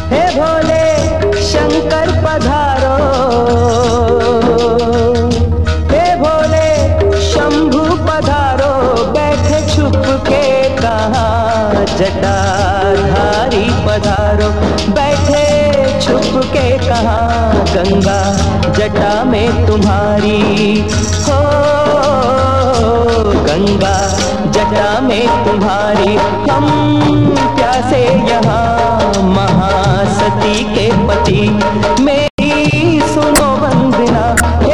हे भोले शंकर पधारो, हे भोले शंभु पधारो, बैठे छुप के कहाँ जटाधारी पधारो, बैठे छुप के कहाँ गंगा जटा में तुम्हारी हो, गंगा जटा में तुम्हारी। हम प्यासे यहाँ महासती के पति में